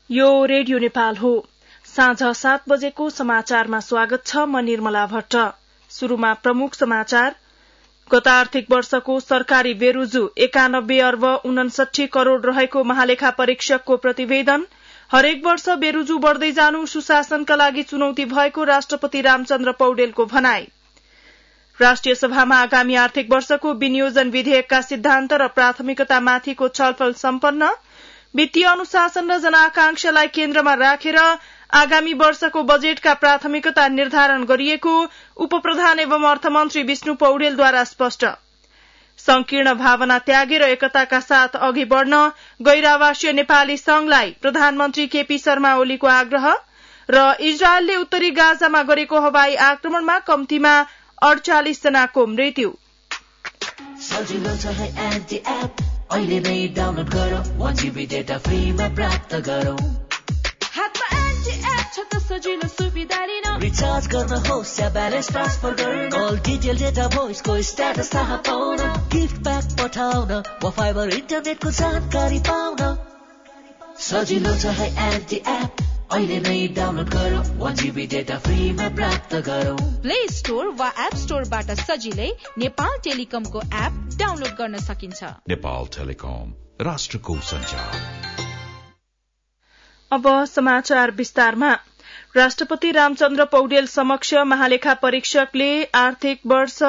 यो रेडियो नेपाल हो। साँझ 7 बजेको समाचारमा स्वागत छ। म निर्मला भट्ट। शुरूमा प्रमुख समाचार। गत आर्थिक वर्षको सरकारी बेरुजु 91 अर्ब 69 करोड़ रहेको महालेखा परीक्षकको प्रतिवेदन। हरेक वर्ष बेरुजु बढ़दै जानु सुशासनका लागि चुनौती भएको राष्ट्रपति रामचन्द्र पौडेलको भनाई। राष्ट्रिय सभामा आगामी आर्थिक वर्षको विनियोजन विधेयकका सिद्धान्त र प्राथमिकतामाथिको छलफल सम्पन्न। वित्तीय अनुशासन र जनआकांक्षालाई केन्द्रमा राखेर आगामी वर्षको बजेटका प्राथमिकता निर्धारण गरिएको उपप्रधान एवं अर्थमन्त्री विष्णु पौडेलद्वारा स्पष्ट। संकीर्ण भावना त्यागेर एकताका साथ अघि बढ़न गैर-आवासीय नेपाली संघलाई प्रधानमन्त्री केपी शर्मा ओलीको आग्रह। र इजरायलले उत्तरी गाजामा गरेको हवाई आक्रमणमा कम्तीमा 48 जनाको मृत्यु। सजिलो छ है एन्टी एप, अहिले नै डाउनलोड गरौ, 1 GB डेटा फ्रीमा प्राप्त गरौ। हातमा एन्टी एप छ त सजिलो सुविधा लिन, रिचार्ज गर्न होस् या ब्यालेन्स ट्रान्सफर गर्न, कल डिटेल डेटा भोइसको स्ट्याटस थाहा पाउन, गिफ्ट प्याक पठाउन वा फाइबर इन्टरनेटको जानकारी पाउन। सजिलो छ है एन्टी एप, अहिले नै डाउनलोड गरौ, 1 GB डेटा फ्रीमा प्राप्त गरौ। प्ले स्टोर वा एप स्टोरबाट सजिलै नेपाल टेलिकमको एप डाउनलोड गर्न सकिन्छ। नेपाल टेलिकम, राष्ट्रको सञ्चार। अब समाचार विस्तारमा। राष्ट्रपति रामचन्द्र पौडेल समक्ष महालेखा परीक्षकले आर्थिक वर्ष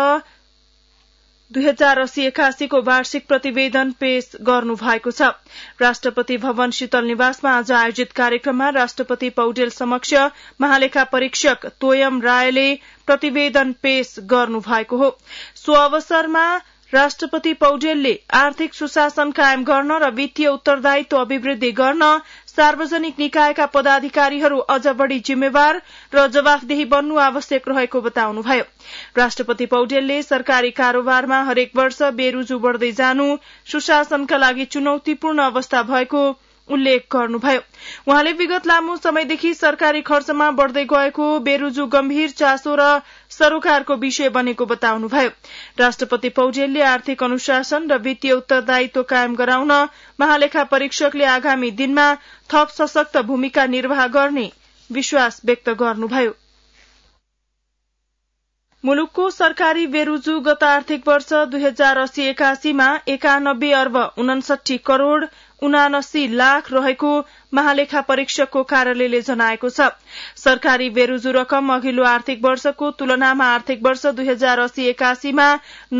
2080-81 को वार्षिक प्रतिवेदन पेश गर्नु भएको छ। राष्ट्रपति भवन शीतल निवासमा आज आयोजित कार्यक्रममा राष्ट्रपति पौडेल समक्ष महालेखा परीक्षक तोयम रायले प्रतिवेदन पेश गर्नु भएको हो। सो अवसरमा राष्ट्रपति पौडेलले आर्थिक सुशासन कायम गर्न र वित्तीय उत्तरदायित्व अभिवृद्धि गर्न सार्वजनिक निकायका पदाधिकारीहरू अझ बढ़ी जिम्मेवार र जवाफदेही बन्नु आवश्यक रहेको बताउनुभयो। राष्ट्रपति पौडेलले सरकारी कारोबारमा हरेक वर्ष बेरुजु बढ़दै जानु सुशासनका लागि चुनौतीपूर्ण अवस्था भएको उल्लेख गर्नुभयो। उहाँले विगत लामो समयदेखि सरकारी खर्चमा बढ़दै गएको बेरुजु गम्भीर चासो र सरोकारको विषय बनेको बताउनुभयो। राष्ट्रपति पौडेलले आर्थिक अनुशासन र वित्तीय उत्तरदायित्व कायम गराउन महालेखा परीक्षकले आगामी दिनमा थप सशक्त भूमिका निर्वाह गर्ने विश्वास व्यक्त गर्नुभयो। मुलुकको सरकारी बेरुजु गत आर्थिक वर्ष 2080-81 मा 91 अर्ब 69 करोड़ 79 लाख रहेको महालेखा परीक्षकको कार्यालयले जनाएको छ। सरकारी बेरुजु रकम अघिल्लो आर्थिक वर्षको तुलनामा आर्थिक वर्ष 2080-81 मा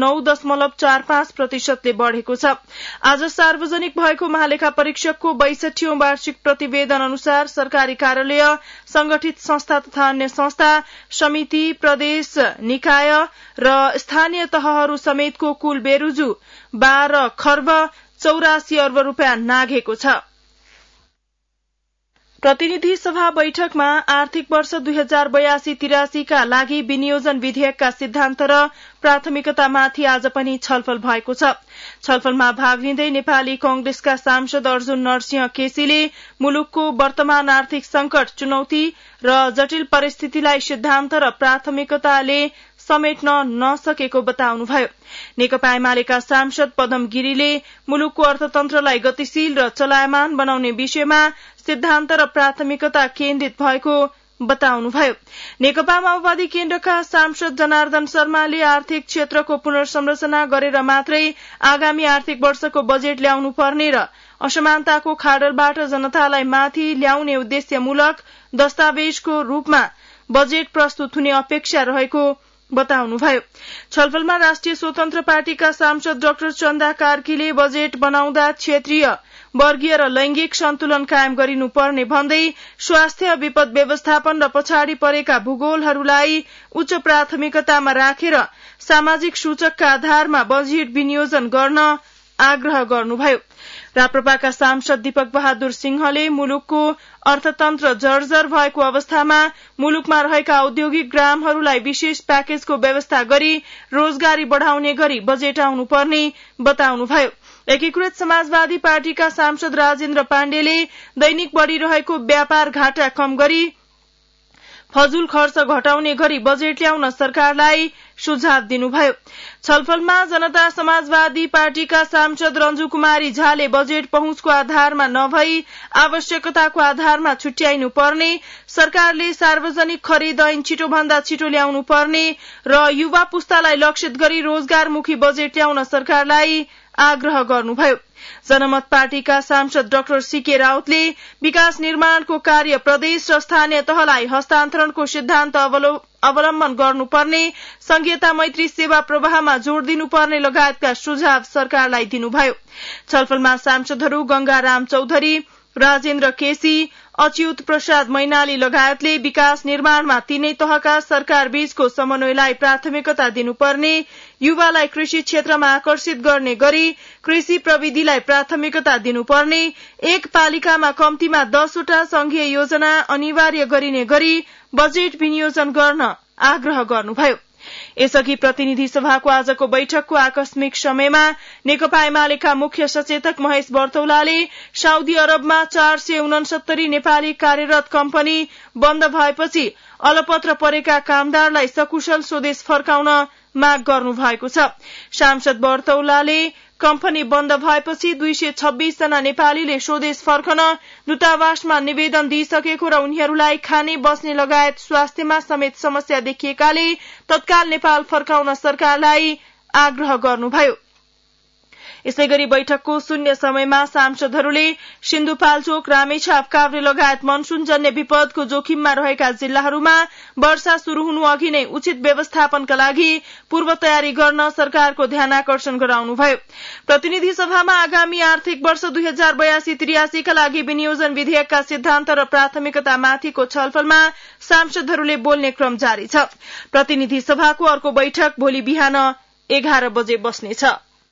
9.45% ले बढ़ेको छ। आज सार्वजनिक भएको महालेखा परीक्षकको 62औं वार्षिक प्रतिवेदन अनुसार सरकारी कार्यालय, संगठित संस्था तथा अन्य संस्था, समिति, प्रदेश निकाय र स्थानीय तहहरू समेतको कुल बेरुजु 12 खर्ब 84 अर्ब रूपियाँ नाघेको छ। प्रतिनिधि सभा बैठकमा आर्थिक वर्ष 2082-83 का लागि विनियोजन विधेयकका सिद्धान्त र प्राथमिकतामाथि आज पनि छलफल भएको छ। छलफलमा भाग लिँदै नेपाली कांग्रेसका सांसद अर्जुन नरसिंह केसीले मुलुकको वर्तमान आर्थिक संकट, चुनौती र जटिल परिस्थितिलाई सिद्धान्त र प्राथमिकताले समेट्न नसकेको बताउनुभयो। नेकपा एमालेका सांसद पदम गिरीले मुलुकको अर्थतन्त्रलाई गतिशील र चलायमान बनाउने विषयमा सिद्धान्त र प्राथमिकता केन्द्रित भएको बताउनुभयो। नेकपा माओवादी केन्द्रका सांसद जनार्दन शर्माले आर्थिक क्षेत्रको पुनर्संरचना गरेर मात्रै आगामी आर्थिक वर्षको बजेट ल्याउनु पर्ने र असमानताको खाडलबाट जनतालाई माथि ल्याउने उद्देश्यमूलक दस्तावेजको रूपमा बजेट प्रस्तुत हुने अपेक्षा रहेको बताउनुभयो। छलफलमा राष्ट्रिय स्वतन्त्र पार्टीका सांसद डाक्टर चन्दा कार्कीले बजेट बनाउँदा क्षेत्रीय, वर्गीय र लैंगिक सन्तुलन कायम गरिनुपर्ने भन्दै स्वास्थ्य, विपद व्यवस्थापन र पछाडि परेका भूगोलहरूलाई उच्च प्राथमिकतामा राखेर सामाजिक सूचकका आधारमा बजेट विनियोजन गर्न आग्रह गर्नुभयो। राप्रपाका सांसद दीपक बहादुर सिंहले मुलुकको अर्थतन्त्र जर्जर भएको अवस्थामा मुलुकमा रहेका औद्योगिक ग्रामहरूलाई विशेष प्याकेजको व्यवस्था गरी रोजगारी बढ़ाउने गरी बजेट आउनुपर्ने बताउनुभयो। एकीकृत समाजवादी पार्टीका सांसद राजेन्द्र पाण्डेले दैनिक बढ़िरहेको व्यापार घाटा कम गरी फजुल खर्च घटाउने गरी बजेट ल्याउन सरकारलाई सुझाव दिनुभयो। छलफलमा जनता समाजवादी पार्टीका सांसद रञ्जु कुमारी झाले बजेट पहुँचको आधारमा नभई आवश्यकताको आधारमा छुट्याइनु पर्ने, सरकारले सार्वजनिक खरिद ऐन छिटोभन्दा छिटो ल्याउनु पर्ने र युवा पुस्तालाई लक्षित गरी रोजगारमुखी बजेट ल्याउन सरकारलाई आग्रह गर्नुभयो। जनमत पार्टीका सांसद डाक्टर सीके राउतले विकास निर्माणको कार्य प्रदेश र स्थानीय तहलाई हस्तान्तरणको सिद्धान्त अवलम्बन गर्नुपर्ने, संघीयता मैत्री सेवा प्रवाहमा जोड़ दिनुपर्ने लगायतका सुझाव सरकारलाई दिनुभयो। छलफलमा सांसदहरू गंगाराम चौधरी, राजेन्द्र केसी, अच्युत प्रसाद मैनाली लगायतले विकास निर्माणमा तीनै तहका सरकार बीचको समन्वयलाई प्राथमिकता दिनुपर्ने, युवालाई कृषि क्षेत्रमा आकर्षित गर्ने गरी कृषि प्रविधिलाई प्राथमिकता दिनुपर्ने, एक पालिकामा कम्तीमा 10 वटा संघीय योजना अनिवार्य गरिने गरी बजेट विनियोजन गर्न आग्रह गर्नुभयो। यसअघि प्रतिनिधि सभाको आजको बैठकको आकस्मिक समयमा नेकपा एमालेका मुख्य सचेतक महेश बर्तौलाले साउदी अरबमा 469 नेपाली कार्यरत कम्पनी बन्द भएपछि अलपत्र परेका कामदारलाई सकुशल स्वदेश फर्काउन माग गर्नु भएको छ। सांसद बर्तौलाले कम्पनी बन्द भएपछि 226 जना नेपालीले स्वदेश फर्कन दूतावासमा निवेदन दिइसकेको र उनीहरूलाई खाने बस्ने लगायत स्वास्थ्यमा समेत समस्या देखिएकाले तत्काल नेपाल फर्काउन सरकारलाई आग्रह गर्नुभयो। यसैगरी बैठकको शून्य समयमा सांसदहरूले सिन्धुपाल्चोक, रामेछाप, काभ्रे लगायत मनसूनजन्य विपदको जोखिममा रहेका जिल्लाहरूमा वर्षा शुरू हुनु अघि नै उचित व्यवस्थापनका लागि पूर्व तयारी गर्न सरकारको ध्यानाकर्षण गराउनुभयो। प्रतिनिधि सभामा आगामी आर्थिक वर्ष 2082-83 का लागि विनियोजन विधेयकका सिद्धान्त र प्राथमिकतामाथिको छलफलमा सांसदहरूले बोल्ने क्रम जारी छ। प्रतिनिधि सभाको अर्को बैठक भोलि बिहान 11 बजे बस्नेछ।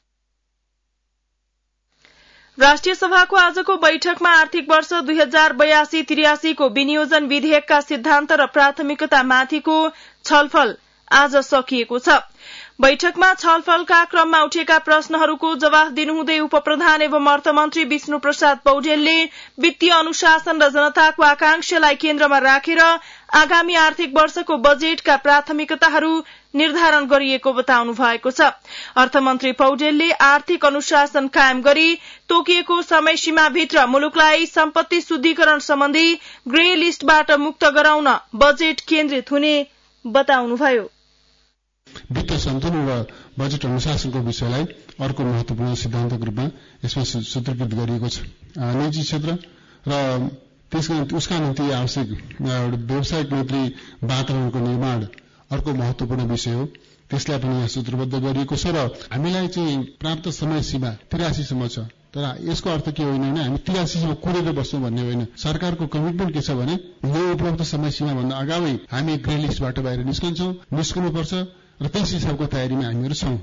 राष्ट्रिय सभाको आजको बैठकमा आर्थिक वर्ष 2082-83 को विनियोजन विधेयकका सिद्धान्त र प्राथमिकतामाथिको छलफल आज सकिएको छ। बैठकमा छलफलका क्रममा उठेका प्रश्नहरूको जवाफ दिनुहुँदै उपप्रधान एवं अर्थमन्त्री विष्णु प्रसाद पौडेलले वित्तीय अनुशासन र जनताको आकांक्षालाई केन्द्रमा राखेर आगामी आर्थिक वर्षको बजेटका प्राथमिकताहरू निर्धारण गरिएको बताउनु भएको छ। अर्थमन्त्री पौडेलले आर्थिक अनुशासन कायम गरी तोकिएको समय सीमाभित्र मुलुकलाई सम्पत्ति शुद्धिकरण सम्बन्धी ग्रे लिस्टबाट मुक्त गराउन बजेट केन्द्रित हुने बताउनुभयो। वित्तीय सन्तुलन र बजेट अनुशासनको विषयलाई अर्को महत्वपूर्ण सिद्धान्तको रूपमा यसमा सूत्रीकृत गरिएको छ। निजी क्षेत्र र उसका निम्ति आवश्यक व्यावसायिक मैत्री वातावरणको निर्माण अर्को महत्वपूर्ण विषय हो। त्यसलाई पनि यहाँ सूत्रबद्ध गरिएको छ र हामीलाई चाहिँ प्राप्त समय सीमा 83 सम्म छ। तर यसको अर्थ के होइन भने हामी 83 सम्म कुरेर बस्छौं भन्ने होइन। सरकारको कमिटमेन्ट के छ भने यो उपलब्ध समय सीमा भन्दा अगावै हामी ग्रे लिस्टबाट बाहिर निस्कनुपर्छ र त्यस हिसाबको तयारीमा हामीहरू छौं।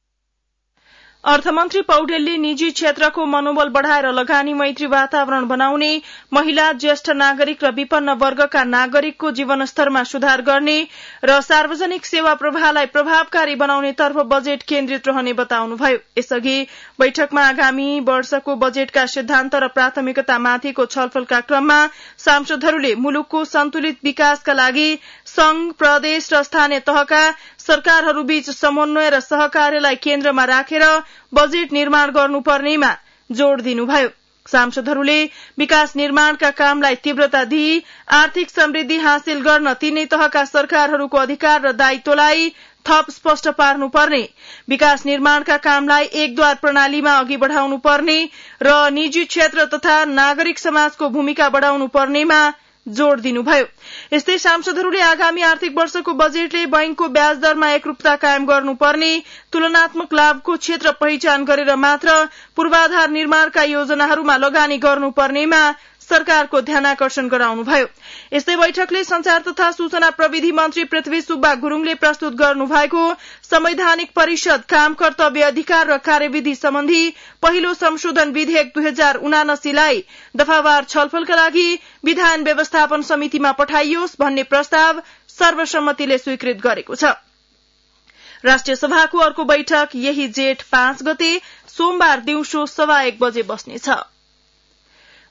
अर्थमन्त्री पौडेलले निजी क्षेत्रको मनोबल बढ़ाएर लगानी मैत्री वातावरण बनाउने, महिला, ज्येष्ठ नागरिक र विपन्न वर्गका नागरिकको जीवनस्तरमा सुधार गर्ने र सार्वजनिक सेवा प्रवाहलाई प्रभावकारी बनाउनेतर्फ बजेट केन्द्रित रहने बताउनुभयो। यसअघि बैठकमा आगामी वर्षको बजेटका सिद्धान्त र प्राथमिकतामाथिको छलफलका क्रममा सांसदहरूले मुलुकको सन्तुलित विकासका लागि संघ, प्रदेश र स्थानीय तहका सरकारहरूबीच समन्वय र सहकार्यलाई केन्द्रमा राखेर बजेट निर्माण गर्नुपर्नेमा जोड़ दिनुभयो। सांसदहरूले विकास निर्माणका कामलाई तीव्रता दिई आर्थिक समृद्धि हासिल गर्न तीनै तहका सरकारहरूको अधिकार र दायित्वलाई थप स्पष्ट पार्नुपर्ने, विकास निर्माणका कामलाई एकद्वार प्रणालीमा अघि बढ़ाउनुपर्ने र निजी क्षेत्र तथा नागरिक समाजको भूमिका बढ़ाउनु पर्नेमा जोड़ दिनुभयो। यस्तै सांसदहरूले आगामी आर्थिक वर्षको बजेटले बैंकको ब्याज दरमा एकरूपता कायम गर्नुपर्ने, तुलनात्मक लाभको क्षेत्र पहिचान गरेर मात्र पूर्वाधार निर्माणका योजनाहरूमा लगानी गर्नुपर्नेमा सरकारको ध्यानाकर्षण गराउनुभयो। यस्तै बैठकले संचार तथा सूचना प्रविधि मन्त्री पृथ्वी सुब्बा गुरूङले प्रस्तुत गर्नुभएको संवैधानिक परिषद काम कर्तव्य अधिकार र कार्यविधि सम्बन्धी पहिलो संशोधन विधेयक 2079 लाई दफावार छलफलका लागि विधान व्यवस्थापन समितिमा पठाइयोस् भन्ने प्रस्ताव सर्वसम्मतिले स्वीकृत गरेको छ। राष्ट्रिय सभाको अर्को बैठक यही जेठ 5 गते सोमबार दिउँसो 1:15 बजे बस्नेछ।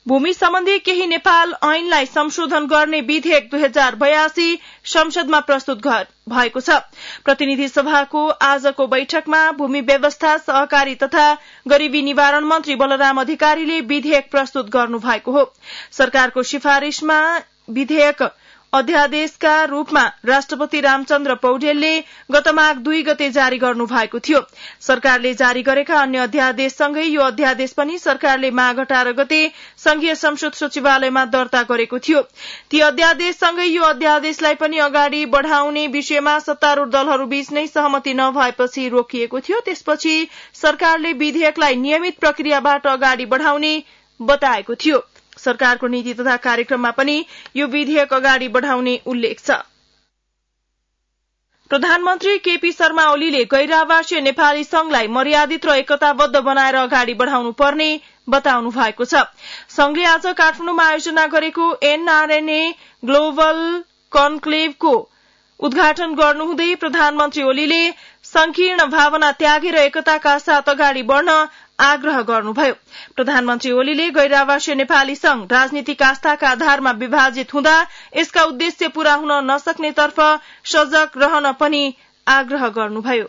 भूमि सम्बन्धी केही नेपाल ऐनलाई संशोधन गर्ने विधेयक 2082 संसदमा प्रस्तुत भएको छ। प्रतिनिधि सभाको आजको बैठकमा भूमि व्यवस्था, सहकारी तथा गरीबी निवारण मन्त्री बलराम अधिकारीले विधेयक प्रस्तुत गर्नु भएको हो। सरकारको सिफारिशमा विधेयक अध्यादेशका रूपमा राष्ट्रपति रामचन्द्र पौडेलले गत माघ 2 गते जारी गर्नु भएको थियो। सरकारले जारी गरेका अन्य अध्यादेशसँगै यो अध्यादेश पनि सरकारले माघ 18 गते संघीय संसद सचिवालयमा दर्ता गरेको थियो। ती अध्यादेशसँगै यो अध्यादेशलाई पनि अगाडि बढ़ाउने विषयमा सत्तारूढ़ दलहरूबीच नै सहमति नभएपछि रोकिएको थियो। त्यसपछि सरकारले विधेयकलाई नियमित प्रक्रियाबाट अगाडि बढ़ाउने बताएको थियो। सरकारको नीति तथा कार्यक्रममा पनि यो विधेयक अगाडि बढ़ाउने उल्लेख छ। प्रधानमन्त्री केपी शर्मा ओलीले गैर-आवासीय नेपाली संघलाई मर्यादित र एकताबद्ध बनाएर अगाडि बढ़ाउनु पर्ने बताउनु भएको छ। संघले आज काठमाडौँमा आयोजना गरेको एनआरएनए ग्लोबल कन्क्लेभको उद्घाटन गर्नुहुँदै प्रधानमन्त्री ओलीले संकीर्ण भावना त्यागेर एकताका साथ अगाडि बढ़न आग्रह गर्नुभयो। प्रधानमन्त्री ओलीले गैर-आवासीय नेपाली संघ राजनीतिक आस्थाका आधारमा विभाजित हुँदा यसका उद्देश्य पूरा हुन नसक्नेतर्फ सजग रहन पनि आग्रह गर्नुभयो।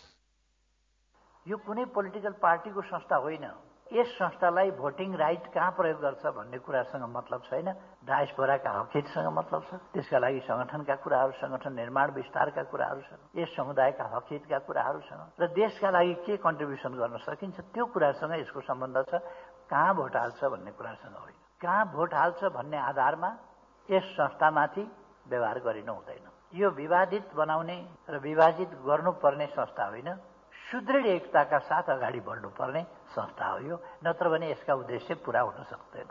यो कुनै पोलिटिकल पार्टीको संस्था होइन। यस संस्थालाई भोटिङ राइट कहाँ प्रयोग गर्छ भन्ने कुरासँग मतलब छैन। डायस्पोराका हकहितसँग मतलब छ। त्यसका लागि संगठनका कुराहरू, संगठन निर्माण विस्तारका कुराहरू छन्। यस समुदायका हकहितका कुराहरू छन् र देशका लागि के कन्ट्रिब्युसन गर्न सकिन्छ त्यो कुरासँग यसको सम्बन्ध छ। कहाँ भोट हाल्छ भन्ने कुरासँग होइन। कहाँ भोट हाल्छ भन्ने आधारमा यस संस्थामाथि व्यवहार गरिनु हुँदैन। यो विवादित बनाउने र विभाजित गर्नुपर्ने संस्था होइन। सुदृढ एकताका साथ अगाडि बढ्नुपर्ने संस्था हो यो, नत्र भने यसका उद्देश्य पूरा हुन सक्दैन।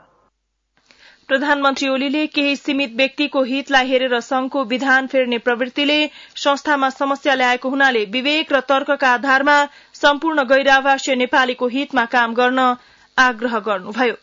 प्रधानमन्त्री ओलीले केही सीमित व्यक्तिको हितलाई हेरेर संघको विधान फेर्ने प्रवृत्तिले संस्थामा समस्या ल्याएको हुनाले विवेक र तर्कका आधारमा सम्पूर्ण गैर-आवासीय नेपालीको हितमा काम गर्न आग्रह गर्नुभयो।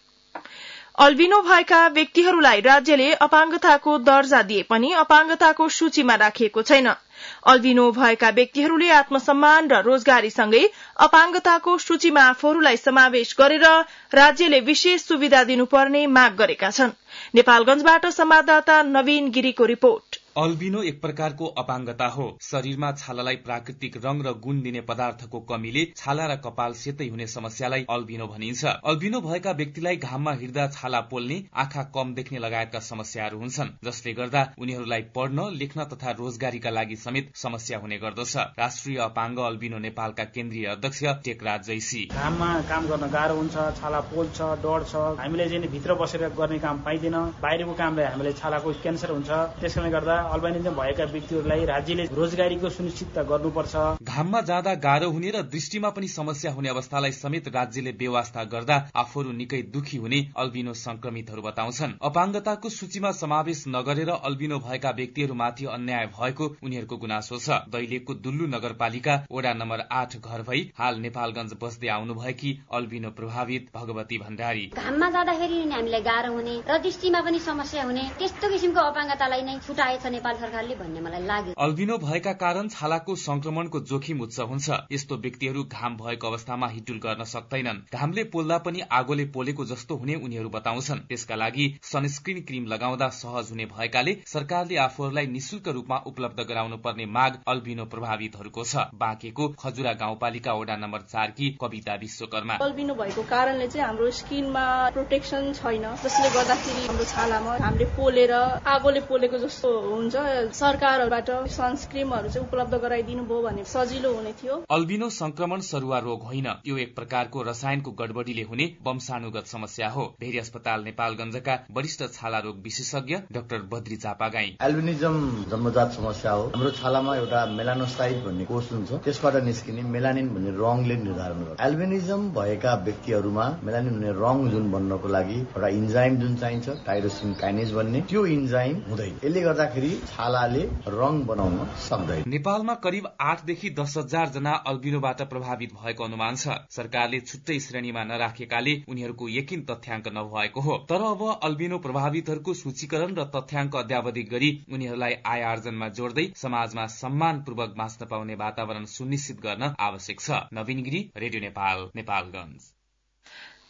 अल्बिनो भएका व्यक्तिहरूलाई राज्यले अपाङ्गताको दर्जा दिए पनि अपाङ्गताको सूचीमा राखिएको छैन। अल्बिनो भएका व्यक्तिहरूले आत्मसम्मान र रोजगारीसँगै अपाङ्गताको सूचीमा आफूहरूलाई समावेश गरेर राज्यले विशेष सुविधा दिनुपर्ने माग गरेका छन्। नेपालगंजबाट संवाददाता नवीन गिरीको रिपोर्ट। अल्बिनो एक प्रकारको अपाङ्गता हो। शरीरमा छालालाई प्राकृतिक रंग र गुण दिने पदार्थको कमीले छाला र कपाल सेतै हुने समस्यालाई अल्बिनो भनिन्छ। अल्बिनो भएका व्यक्तिलाई घाममा हिँड्दा छाला पोल्ने, आँखा कम देख्ने लगायतका समस्याहरू हुन्छन्, जसले गर्दा उनीहरूलाई पढ्न, लेख्न तथा रोजगारीका लागि समेत समस्या हुने गर्दछ। राष्ट्रिय अपाङ्ग अल्बिनो नेपालका केन्द्रीय अध्यक्ष टेकराज जैसी। घाममा काम गर्न गाह्रो हुन्छ, छाला पोल्छ, डढ्छ। हामीले चाहिँ भित्र बसेर गर्ने काम पाइँदैन। बाहिरको कामले हामीले छालाको क्यान्सर हुन्छ। त्यसैले गर्दा अल्बिनिजम भएका व्यक्तिहरूलाई राज्यले रोजगारीको सुनिश्चितता गर्नुपर्छ। घाममा जाँदा गाह्रो हुने र दृष्टिमा पनि समस्या हुने अवस्थालाई समेत राज्यले व्यवस्था गर्दा आफूहरू निकै दुखी हुने अल्बिनो संक्रमितहरू बताउँछन्। अपाङ्गताको सूचीमा समावेश नगरेर अल्बिनो भएका व्यक्तिहरूमाथि अन्याय भएको उनीहरूको गुनासो छ। दैलेखको दुल्लु नगरपालिका वडा नम्बर 8 घर भई हाल नेपालगंज बस्दै आउनुभएकी अल्बिनो प्रभावित भगवती भण्डारी। घाममा जाँदाखेरि हामीलाई गाह्रो हुने र दृष्टिमा पनि समस्या हुने त्यस्तो किसिमको अपाङ्गतालाई नै छुटाएछ नेपाल सरकारले भन्ने मलाई लाग्यो। अल्बिनो भएका कारण छालाको संक्रमणको जोखिम उच्च हुन्छ। यस्तो व्यक्तिहरू घाम भएको अवस्थामा हिटुल गर्न सक्दैनन्। घामले पोल्दा पनि आगोले पोलेको जस्तो हुने उनीहरू बताउँछन्। त्यसका लागि सनस्क्रिन क्रिम लगाउँदा सहज हुने भएकाले सरकारले आफूहरूलाई निशुल्क रूपमा उपलब्ध गराउनु पर्ने माग अल्बिनो प्रभावितहरूको छ। बाँकेको खजुरा गाउँपालिका वडा नम्बर 4 की कविता विश्वकर्मा। अल्बिनो भएको कारणले चाहिँ हाम्रो स्किनमा प्रोटेक्सन छैन, जसले गर्दाखेरि हाम्रो छालामा हामीले पोलेर आगोले पोलेको जस्तो हुन्छ। सरकारबाट सनस्क्रिमहरू चाहिँ उपलब्ध गराइदिनु भयो भने सजिलो हुने थियो। अल्बिनो संक्रमण सरुवा रोग होइन, यो एक प्रकारको रसायनको गडबडीले हुने वंशानुगत समस्या हो। भेरी अस्पताल नेपालगंजका वरिष्ठ छाला रोग विशेषज्ञ डाक्टर बद्री चापागाई। एल्बिनिजम जन्मजात समस्या हो। हाम्रो छालामा एउटा मेलानोसाइट भन्ने कोष हुन्छ, त्यसबाट निस्किने मेलानिन भन्ने रङले निर्धारण गर्छ। एल्बिनिजम भएका व्यक्तिहरूमा मेलानिन भन्ने रङ जुन बन्नको लागि एउटा इन्जाइम जुन चाहिन्छ, टाइरोसिन काइनेज भन्ने, त्यो इन्जाइम हुँदैन। यसले गर्दाखेरि छालाले रङ बनाउन सक्दैन। नेपालमा करिब 8 देखि 10,000 जना अल्बिनोबाट प्रभावित भएको अनुमान छ। सरकारले छुट्टै श्रेणीमा नराखेकाले उनीहरूको यकिन तथ्याङ्क नभएको हो। तर अब अल्बिनो प्रभावितहरूको सूचीकरण र तथ्याङ्क अद्यावधिक गरी उनीहरूलाई आय आर्जनमा जोड्दै समाजमा सम्मानपूर्वक बाँच्न पाउने वातावरण सुनिश्चित गर्न आवश्यक छ। नवीन गिरी, रेडियो नेपाल, नेपालगञ्ज।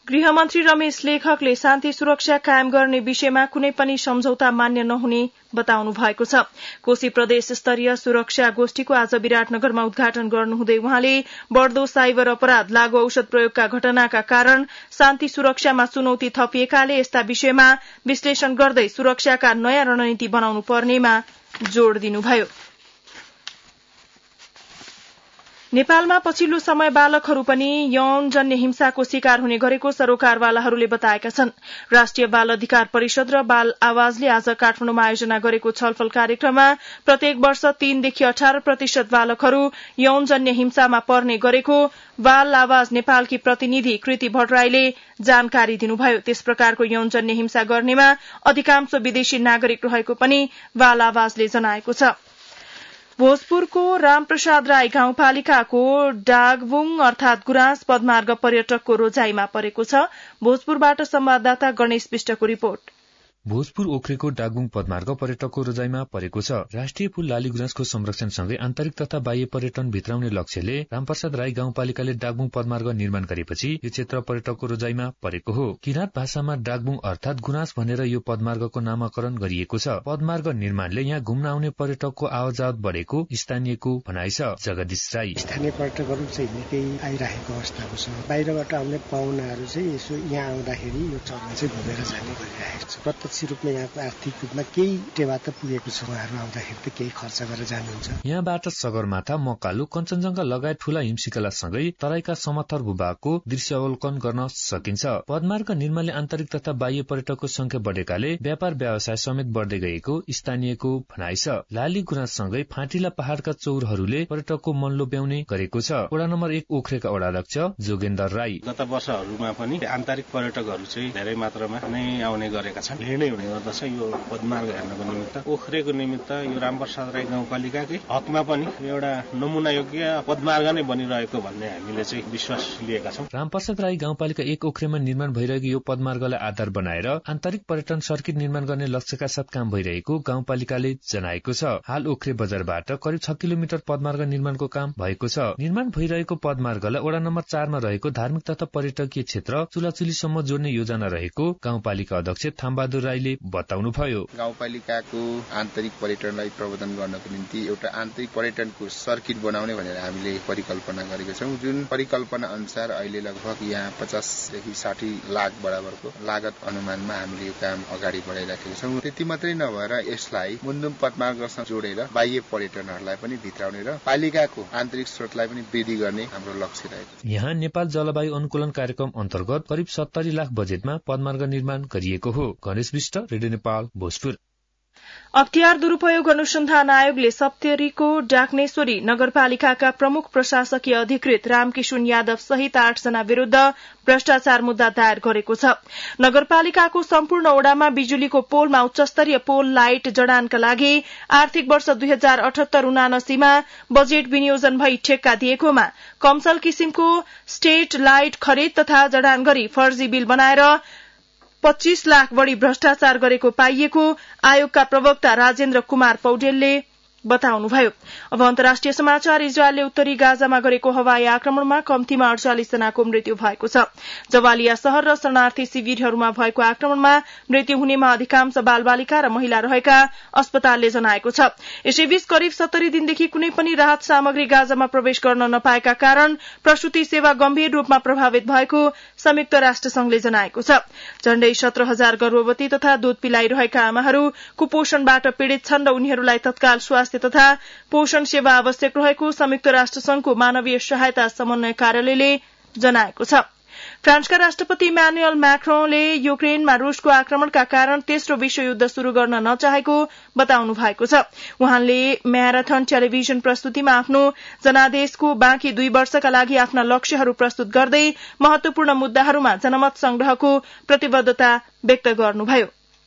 गृहमन्त्री रमेश लेखकले शान्ति सुरक्षा कायम गर्ने विषयमा कुनै पनि सम्झौता मान्य नहुने बताउनु भएको छ। कोशी प्रदेश स्तरीय सुरक्षा गोष्ठीको आज विराटनगरमा उद्घाटन गर्नुहुँदै उहाँले बढ़दो साइबर अपराध, लागू औषध प्रयोगका घटनाका कारण शान्ति सुरक्षामा चुनौती थपिएकाले यस्ता विषयमा विश्लेषण गर्दै सुरक्षाका नयाँ रणनीति बनाउनु पर्नेमा जोड़ दिनुभयो। नेपालमा पछिल्लो समय बालकहरू पनि यौनजन्य हिंसाको शिकार हुने गरेको सरोकारवालाहरूले बताएका छन्। राष्ट्रिय बाल अधिकार परिषद र बाल आवाजले आज काठमाडौँमा आयोजना गरेको छलफल कार्यक्रममा प्रत्येक वर्ष 3 देखि 18% बालकहरू यौनजन्य हिंसामा पर्ने गरेको बाल आवाज नेपालकी प्रतिनिधि कृति भट्टराईले जानकारी दिनुभयो। त्यस प्रकारको यौनजन्य हिंसा गर्नेमा अधिकांश विदेशी नागरिक रहेको पनि बाल आवाजले जनाएको छ। भोजपुरको रामप्रसाद राई गाउँपालिकाको डागबुङ अर्थात गुराँस पदमार्ग पर्यटकको रोजाइमा परेको छ। भोजपुरबाट संवाददाता गणेश विष्टको रिपोर्ट। भोजपुर ओख्रेको डागबुङ पदमार्ग पर्यटकको रोजाइमा परेको छ। राष्ट्रिय पुल लाली गुराँसको संरक्षणसँगै आन्तरिक तथा बाह्य पर्यटन भित्राउने लक्ष्यले रामप्रसाद राई गाउँपालिकाले डागबुङ पदमार्ग निर्माण गरेपछि यो क्षेत्र पर्यटकको रोजाइमा परेको हो। किराँत भाषामा डागबुङ अर्थात गुराँस भनेर यो पदमार्गको नामाकरण गरिएको छ। पदमार्ग निर्माणले यहाँ घुम्न आउने पर्यटकको आवाजावत बढेको स्थानीयको भनाइ छ। जगदीश राई स्थानीय पर्यटकहरू चाहिँ निकै आइरहेको अवस्थाको छ। बाहिरबाट आउने पाहुनाहरू चाहिँ यसो यहाँ आउँदाखेरि यो चरण चाहिँ घुमेर जाने गरिरहेको छ। प्रत्यक्ष रूपमा यहाँको आर्थिक रूपमा केही टेवा त पुगेको छ। उहाँहरू आउँदाखेरि त केही खर्च गरेर जानुहुन्छ। यहाँबाट सगरमाथा, मकालु, कञ्चनजंघा लगायत ठूला हिमशिखलासँगै तराईका समथर भूभागको दृश्य अवलोकन गर्न सकिन्छ। पदमार्ग निर्माणले आन्तरिक तथा बाह्य पर्यटकको संख्या बढेकाले व्यापार व्यवसाय समेत बढ्दै गएको स्थानीयको भनाइ छ। लाली गुराँससँगै फाँटिला पहाड़का चौरहरूले पर्यटकको मन लोभ्याउने गरेको छ। वडा नम्बर 1 ओख्रेका वडाध्यक्ष जोगेन्द्र राई गत वर्षहरूमा पनि आन्तरिक पर्यटकहरू चाहिँ धेरै मात्रामा नै आउने गरेका छन्। निर्णय हुने गर्दछ यो पदमार्ग हेर्नको निमित्त ओख्रेको निमित्त यो रामप्रसाद राई गाउँपालिकाकै हकमा पनि एउटा नमुना योग्य पदमार्ग नै बनिरहेको भन्ने हामीले चाहिँ विश्वास लिएका छौं। रामप्रसाद राई गाउँपालिका 1 ओख्रेमा निर्माण भइरहेको यो पदमार्गलाई आधार बनाएर आन्तरिक पर्यटन सर्किट निर्माण गर्ने लक्ष्यका साथ काम भइरहेको गाउँपालिकाले जनाएको छ। हाल ओख्रे बजारबाट करिब 6 किलोमिटर पदमार्ग निर्माणको काम भएको छ। निर्माण भइरहेको पदमार्गलाई वडा नम्बर 4 मा रहेको धार्मिक तथा पर्यटकीय क्षेत्र चुलाचुलीसम्म जोड्ने योजना रहेको गाउँपालिका अध्यक्ष थामबहादुर राईले बताउनुभयो। गाउँपालिकाको आन्तरिक पर्यटनलाई प्रवर्धन गर्नको निम्ति एउटा आन्तरिक पर्यटनको सर्किट बनाउने भनेर हामीले परिकल्पना गरेका छौं। जुन परिकल्पना अनुसार अहिले लगभग यहाँ 50 देखि 60 लाख बराबरको लागत अनुमानमा हामीले यो काम अगाडि बढाइराखेका छौं। त्यति मात्रै नभएर यसलाई मुन्दुम पदमार्गसँग जोडेर बाह्य पर्यटनहरूलाई पनि भित्राउने र पालिकाको आन्तरिक स्रोतलाई पनि वृद्धि गर्ने हाम्रो लक्ष्य रहेको छ। यहाँ नेपाल जलवायु अनुकूलन कार्यक्रम अन्तर्गत करिब 70 लाख बजेटमा पदमार्ग निर्माण गरिएको हो। गणेश विष्ट, रेडियो नेपाल, भोजपुर। अख्तियार दुरूपयोग अनुसन्धान आयोगले सप्तरीको डाक्नेश्वरी नगरपालिकाका प्रमुख प्रशासकीय अधिकृत रामकिशुन यादव सहित 8 जना विरूद्ध भ्रष्टाचार मुद्दा दायर गरेको छ। नगरपालिकाको सम्पूर्ण ओडामा बिजुलीको पोलमा उच्चस्तरीय पोल लाइट जडानका लागि आर्थिक वर्ष 2078-79 मा बजेट विनियोजन भई ठेक्का दिएकोमा कमसल किसिमको स्टेट लाइट खरिद तथा जडान गरी फर्जी बिल बनाएर 25 लाख बढ़ी भ्रष्टाचार गरेको पाइएको आयोगका प्रवक्ता राजेन्द्र कुमार पौडेलले बताउनुभयो। अब अन्तर्राष्ट्रिय समाचार। इजरायलले उत्तरी गाजामा गरेको हवाई आक्रमणमा कम्तीमा 48 जनाको मृत्यु भएको छ। जवालिया शहर र शरणार्थी शिविरहरूमा भएको आक्रमणमा मृत्यु हुनेमा अधिकांश बालबालिका र महिला रहेका अस्पतालले जनाएको छ। यसैबीच करिब 70 दिनदेखि कुनै पनि राहत सामग्री गाजामा प्रवेश गर्न नपाएका कारण प्रसूति सेवा गम्भीर रूपमा प्रभावित भएको संयुक्त राष्ट्र संघले जनाएको छ। झण्डै 17,000 गर्भवती तथा दूध पिलाइरहेका आमाहरू कुपोषणबाट पीड़ित छन् र उनीहरूलाई तत्काल स्वास्थ्य तथा पोषण सेवा आवश्यक रहेको संयुक्त राष्ट्र संघको मानवीय सहायता समन्वय कार्यालयले जनाएको छ। फ्रान्सका राष्ट्रपति इमानुएल मैक्रोनले युक्रेनमा रूसको आक्रमणका कारण तेस्रो विश्वयुद्ध शुरू गर्न नचाहेको बताउनु भएको छ। उहाँले म्याराथन टेलिभिजन प्रस्तुतिमा आफ्नो जनादेशको बाँकी 2 वर्षका लागि आफ्ना लक्ष्यहरू प्रस्तुत गर्दै महत्वपूर्ण मुद्दाहरूमा जनमत संग्रहको प्रतिबद्धता व्यक्त गर्नुभयो।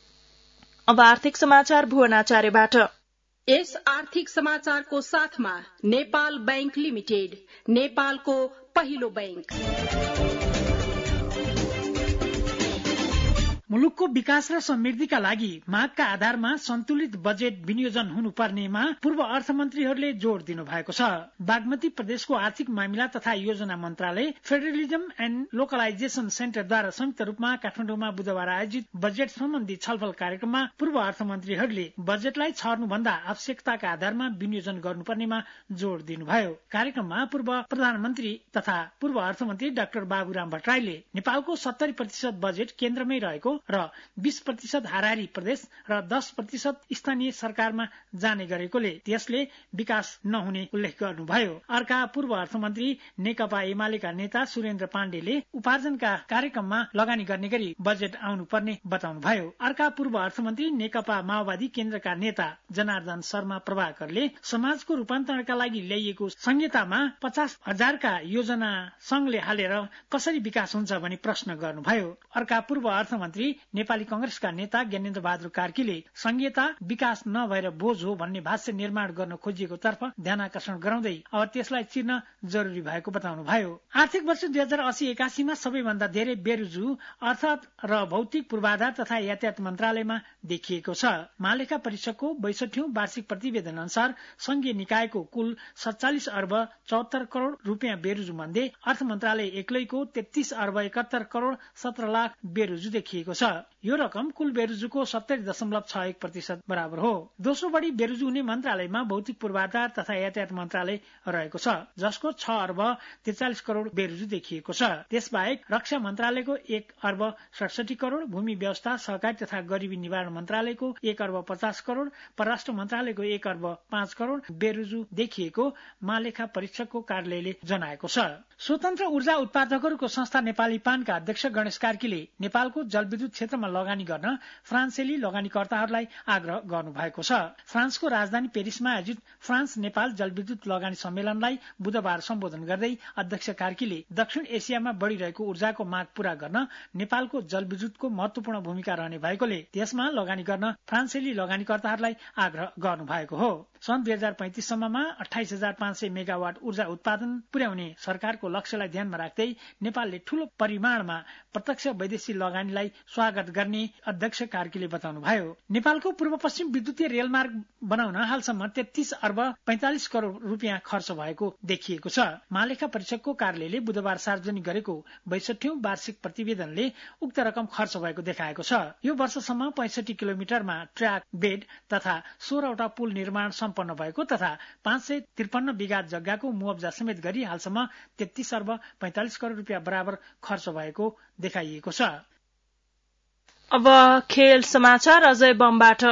अब आर्थिक समाचार भुवनाचार्यबाट। यस आर्थिक समाचारको साथमा नेपाल बैंक लिमिटेड, नेपालको पहिलो बैंक। मुलुकको विकास र समृद्धिका लागि मागका आधारमा सन्तुलित बजेट विनियोजन हुनुपर्नेमा पूर्व अर्थमन्त्रीहरूले जोड़ दिनु भएको छ। बागमती प्रदेशको आर्थिक मामिला तथा योजना मन्त्रालय, फेडरलिजम एण्ड लोकलाइजेशन सेन्टरद्वारा संयुक्त रूपमा काठमाडौँमा बुधबार आयोजित बजेट सम्बन्धी छलफल कार्यक्रममा पूर्व अर्थमन्त्रीहरूले बजेटलाई छर्नुभन्दा आवश्यकताका आधारमा विनियोजन गर्नुपर्नेमा जोड़ दिनुभयो। कार्यक्रममा पूर्व प्रधानमन्त्री तथा पूर्व अर्थमन्त्री डाक्टर बाबुराम भट्टराईले नेपालको 70% बजेट केन्द्रमै रहेको र 20% हाराहारी प्रदेश र 10% स्थानीय सरकारमा जाने गरेकोले त्यसले विकास नहुने उल्लेख गर्नुभयो। अर्का पूर्व अर्थमन्त्री नेकपा एमालेका नेता सुरेन्द्र पाण्डेले उपार्जनका कार्यक्रममा लगानी गर्ने गरी बजेट आउनुपर्ने बताउनुभयो। अर्का पूर्व अर्थमन्त्री नेकपा माओवादी केन्द्रका नेता जनार्दन शर्मा प्रभाकरले समाजको रूपान्तरणका लागि ल्याइएको संहितामा 50,000 का योजना संघले हालेर कसरी विकास हुन्छ भनी प्रश्न गर्नुभयो। अर्का पूर्व अर्थमन्त्री नेपाली कंग्रेसका नेता ज्ञानेन्द्र बहादुर कार्कीले संहिता विकास नभएर बोझ हो भन्ने भाष्य निर्माण गर्न खोजिएको तर्फ ध्यानआकर्षण गराउँदै अब त्यसलाई चिर्न जरुरी भएको बताउनुभयो। आर्थिक वर्ष 2080-81 मा सबैभन्दा धेरै बेरोजु अर्थात र भौतिक पूर्वाधार तथा यातायात मन्त्रालयमा देखिएको छ। महालेखा परीक्षकको 62औं वार्षिक प्रतिवेदन अनुसार संघीय निकायको कुल 47 अर्ब 74 करोड़ रुपियाँ बेरोजु मध्ये अर्थ मन्त्रालय एक्लैको 33 अर्ब 71 करोड़ 17 लाख बेरोजु देखिएको छ। यो रकम कुल बेरोजुको 70.61% बराबर हो। दोस्रो बढी बेरोजु हुने मन्त्रालयमा भौतिक पूर्वाधार तथा यातायात मन्त्रालय रहेको छ, जसको 6 अर्ब 43 करोड़ बेरोजु देखिएको छ। त्यसबाहेक रक्षा मन्त्रालयको 1 अर्ब 67 करोड़, भूमि व्यवस्था सहकारी तथा गरीबी निवारण मन्त्रालयको 1 अर्ब 50 करोड़, परराष्ट्र मन्त्रालयको 1 अर्ब 5 करोड़ बेरोजु देखिएको महालेखा परीक्षकको कार्यालयले जनाएको छ। स्वतन्त्र ऊर्जा उत्पादकहरूको संस्था नेपाली पानका अध्यक्ष गणेश कार्कीले नेपालको जलविद्युत क्षेत्रमा लगानी गर्न फ्रान्सेली लगानीकर्ताहरूलाई आग्रह गर्नुभएको छ। फ्रान्सको राजधानी पेरिसमा आयोजित फ्रान्स नेपाल जलविद्युत लगानी सम्मेलनलाई बुधबार सम्बोधन गर्दै अध्यक्ष कार्कीले दक्षिण एसियामा बढ़िरहेको ऊर्जाको माग पूरा गर्न नेपालको जलविद्युतको महत्वपूर्ण भूमिका रहने भएकोले त्यसमा लगानी गर्न फ्रान्सेली लगानीकर्ताहरूलाई आग्रह गर्नुभएको हो। सन् 2035 सम्ममा 28,500 मेगावाट ऊर्जा उत्पादन पुर्याउने सरकारको लक्ष्यलाई ध्यानमा राख्दै नेपालले ठूलो परिमाणमा प्रत्यक्ष वैदेशिक लगानीलाई स्वागत गर्ने अध्यक्ष कार्कीले बताउनुभयो। नेपालको पूर्व पश्चिम विद्युतीय रेलमार्ग बनाउन हालसम्म 33 अर्ब 45 करोड़ रुपियाँ खर्च भएको देखिएको छ। महालेखा परीक्षकको कार्यालयले बुधबार सार्वजनिक गरेको 62औं वार्षिक प्रतिवेदनले उक्त रकम खर्च भएको देखाएको छ। यो वर्षसम्म 65 किलोमिटरमा ट्र्याक बेड तथा 16वटा पुल निर्माण सम्पन्न भएको तथा 553 बिघा जग्गाको मुआब्जा समेत गरी हालसम्म 33 अर्ब 45 करोड़ रुपियाँ बराबर खर्च भएको देखाइएको छ। अब खेल समाचार अजय बमबाट।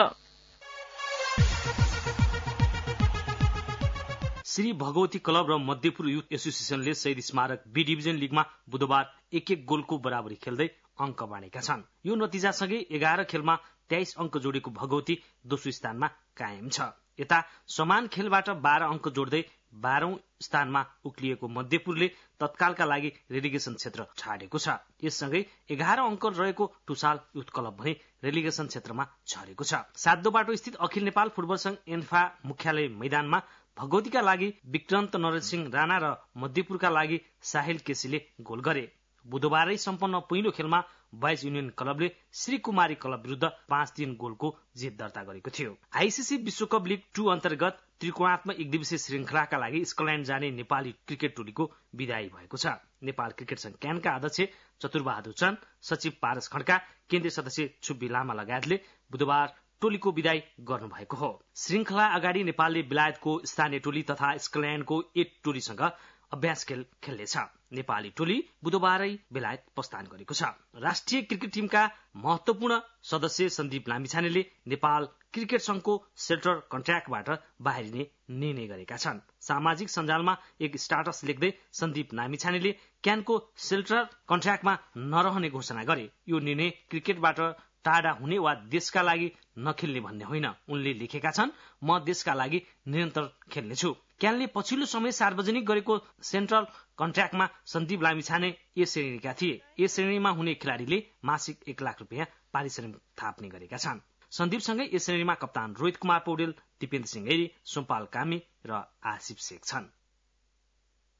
श्री भगवती क्लब र मध्यपुर युथ एसोसिएसनले शहीद स्मारक बी डिभिजन लीगमा बुधबार 1-1 गोलको बराबरी खेल्दै अंक बाँडेका छन्। यो नतिजासँगै 11 खेलमा 23 अंक जोडेको भगवती दोस्रो स्थानमा कायम छ। यता समान खेलबाट 12 अंक जोड्दै 12औं स्थानमा उक्लिएको मध्यपुरले तत्कालका लागि रेलिगेशन क्षेत्र छाडेको छ। यससँगै 11 अंक रहेको टुसाल युथ क्लब भने रेलिगेशन क्षेत्रमा झरेको छ। सातदो बाटो स्थित अखिल नेपाल फुटबल संघ एन्फा मुख्यालय मैदानमा भगवतीका लागि विक्रान्त नरसिंह राणा र मध्यपुरका लागि साहिल केसीले गोल गरे। बुधबारै सम्पन्न पहिलो खेलमा बॉयज युनियन क्लबले श्री कुमारी क्लब विरुद्ध 5-3 गोलको जित दर्ता गरेको थियो। आईसीसी विश्वकप लीग 2 अन्तर्गत त्रिकोणात्मक एक दिवसीय श्रृंखलाका लागि स्कटल्याण्ड जाने नेपाली क्रिकेट टोलीको विदाई भएको छ। नेपाल क्रिकेट संघ क्यानका अध्यक्ष चतुरबहादुर चन्द, सचिव पारस खड्का, केन्द्रीय सदस्य छुब्बी लामा लगायतले बुधबार टोलीको विदाई गर्नुभएको हो। श्रृंखला अगाडि नेपालले बेलायतको स्थानीय टोली तथा स्कटल्याण्डको ए टोलीसँग अभ्यास खेल खेल्नेछ। नेपाली टोली बुधबारै बेलायत प्रस्थान गरेको छ। राष्ट्रिय क्रिकेट टिमका महत्वपूर्ण सदस्य सन्दीप लामिछानेले नेपाल क्रिकेट संघको सेल्टर कन्ट्र्याक्टबाट बाहिरिने निर्णय गरेका छन्। सामाजिक सञ्जालमा एक स्टाटस लेख्दै सन्दीप लामिछानेले क्यानको सेल्टर कन्ट्र्याक्टमा नरहने घोषणा गरे। यो निर्णय क्रिकेटबाट टाढा हुने वा देशका लागि नखेल्ने भन्ने होइन। उनले लेखेका छन्, म देशका लागि निरन्तर खेल्नेछु। क्यानले पछिल्लो समय सार्वजनिक गरेको सेन्ट्रल कन्ट्र्याक्टमा सन्दीप लामिछाने ए श्रेणीका थिए। ए श्रेणीमा हुने खेलाड़ीले मासिक 1 लाख रुपियाँ पारिश्रमिक थाप्ने गरेका छन्। सन्दीपसँगै ए श्रेणीमा कप्तान रोहित कुमार पौडेल, दिपेन्द्र सिंह ऐरी, सोमपाल कामी र आसिफ शेख छन्।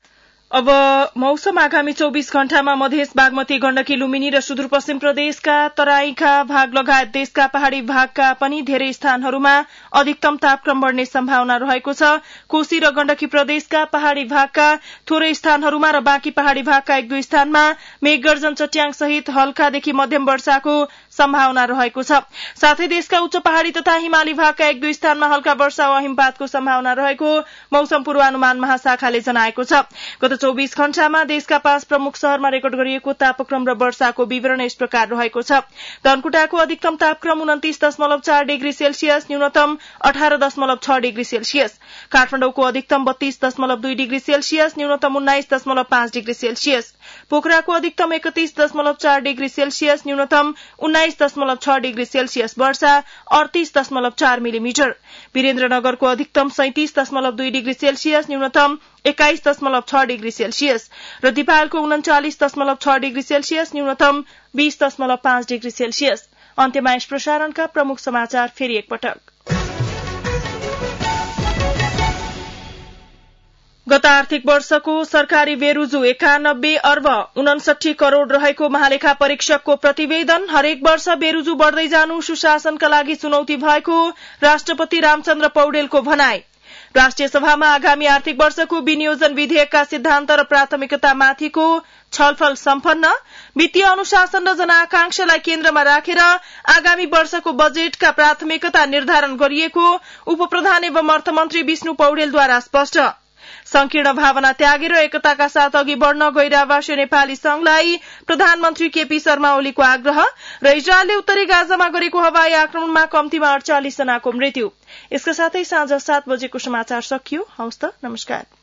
अब मौसम आगामी 24 घण्टामा मधेस बागमती गण्डकी लुम्बिनी र सुदूरपश्चिम प्रदेशका तराईका भाग लगायत देशका पहाड़ी भागका पनि धेरै स्थानहरूमा अधिकतम तापक्रम बढ्ने सम्भावना रहेको छ। कोशी र गण्डकी प्रदेशका पहाड़ी भागका थोरै स्थानहरूमा र बाँकी पहाड़ी भागका 1-2 स्थानमा मेघगर्जन चट्याङ सहित हल्कादेखि मध्यम वर्षाको सम्भावना रहेको छ। साथै देशका उच्च पहाड़ी तथा हिमाली भागका 1-2 स्थानमा हल्का वर्षा वा हिमपातको सम्भावना रहेको मौसम पूर्वानुमान महाशाखाले जनाएको छ। गत 24 घण्टामा देशका 5 प्रमुख शहरमा रेकर्ड गरिएको तापक्रम र वर्षाको विवरण यस प्रकार रहेको छ। धनकुटाको अधिकतम तापक्रम 29.4 डिग्री सेल्सियस, न्यूनतम 18.6 डिग्री सेल्सियस। काठमाडौँको अधिकतम 32.2 डिग्री सेल्सियस, न्यूनतम 19.5 डिग्री सेल्सियस। पोखराको अधिकतम 31.4 डिग्री सेल्सियस, न्यूनतम 19.6 डिग्री सेल्सियस। वर्षा 38.4 मिलिमिटर। वीरेन्द्रनगरको अधिकतम 37.2 डिग्री सेल्सियस, न्यूनतम 21.6 डिग्री सेल्सियस र दिपालको 39.6 डिग्री सेल्सियस, न्यूनतम 20.5 डिग्री सेल्सियस। अन्त्यमा यस प्रसारणका प्रमुख समाचार फेरि एकपटक। गत आर्थिक वर्षको सरकारी बेरुजु 91 अर्ब 59 करोड़ रहेको महालेखा परीक्षकको प्रतिवेदन। हरेक वर्ष बेरुजु बढ्दै जानु सुशासनका लागि चुनौती भएको राष्ट्रपति रामचन्द्र पौडेलको भनाई। राष्ट्रिय सभामा आगामी आर्थिक वर्षको विनियोजन विधेयकका सिद्धान्त र प्राथमिकतामाथिको छलफल सम्पन्न। वित्तीय अनुशासन र जनआकांक्षालाई केन्द्रमा राखेर आगामी वर्षको बजेटका प्राथमिकता निर्धारण गरिएको उपप्रधान एवं अर्थमन्त्री विष्णु पौडेलद्वारा स्पष्ट। संकीर्ण भावना त्यागेर एकताका साथ अघि बढ्न गैर-आवासीय नेपाली संघलाई प्रधानमन्त्री केपी शर्मा ओलीको आग्रह र इजरायलले उत्तरी गाजामा गरेको हवाई आक्रमणमा कम्तीमा 48 जनाको मृत्यु। यसका साथै साँझ 7 बजेको समाचार सकियो। हवस् त, नमस्कार।